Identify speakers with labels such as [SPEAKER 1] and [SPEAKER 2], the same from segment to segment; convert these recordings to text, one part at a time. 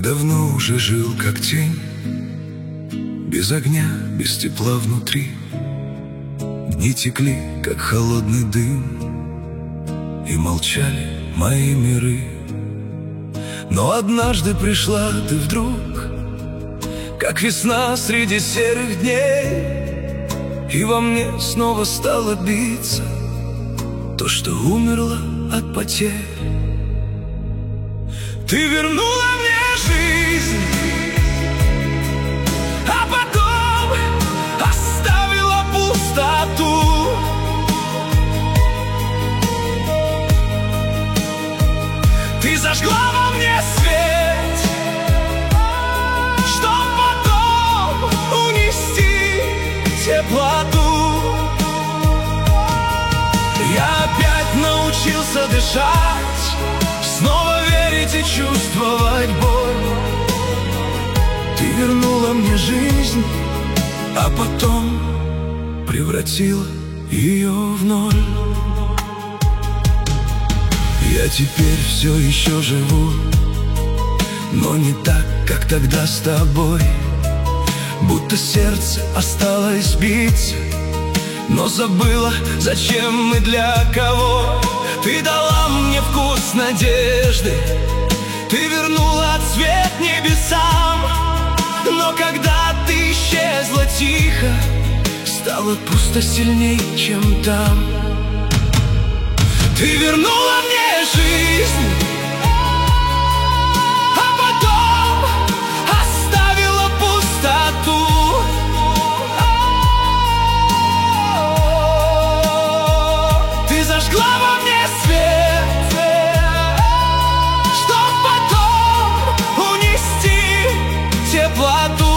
[SPEAKER 1] давно уже жил как тень, без огня, без тепла внутри. Дни текли, как холодный дым, и молчали мои миры. Но однажды пришла ты вдруг, как весна среди серых дней, и во мне снова стало биться то, что умерло от потерь. Ты вернула мне жизнь, а потом оставила пустоту. Ты зажгла во мне свет, чтоб потом унести теплоту. Я опять научился дышать, снова верить и чувствовать боль. Ты вернула мне жизнь, а потом превратила ее в ноль. Я теперь все еще живу, но не так, как тогда с тобой. Будто сердце осталось биться, но забыла, зачем и для кого. Ты дала мне вкус надежды, ты вернула цвет небесам. Но когда ты исчезла тихо, стало пусто сильней, чем там. Ты вернула мне жизнь, а потом оставила пустоту. Ты зажгла во мне свет, чтоб потом унести теплоту.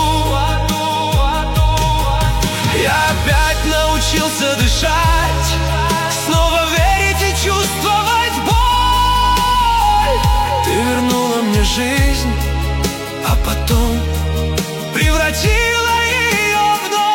[SPEAKER 1] Я опять научился дышать, снова верить и чувствовать боль. Ты вернула мне жизнь, а потом превратила ее в ноль.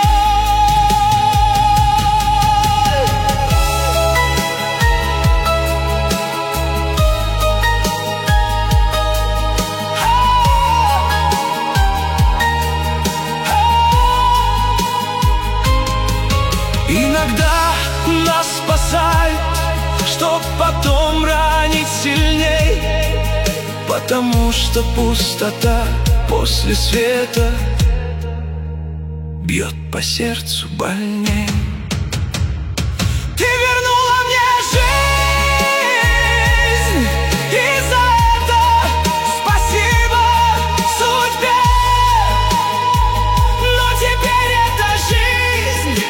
[SPEAKER 1] Иногда нас спасает, чтоб потом ранить сильней, потому что пустота после света бьет по сердцу больней. Ты вернула мне жизнь, и за это спасибо судьбе. Но теперь эта жизнь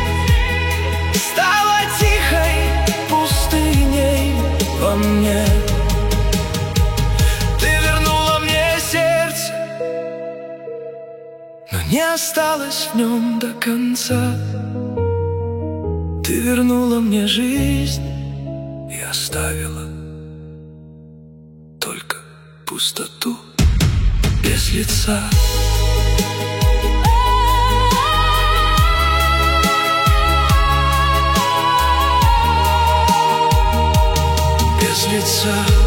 [SPEAKER 1] стала тихой пустыней во мне. Ты вернула мне сердце, но не осталось в нем до конца. Ты вернула мне жизнь и оставила только пустоту без лица. Без лица.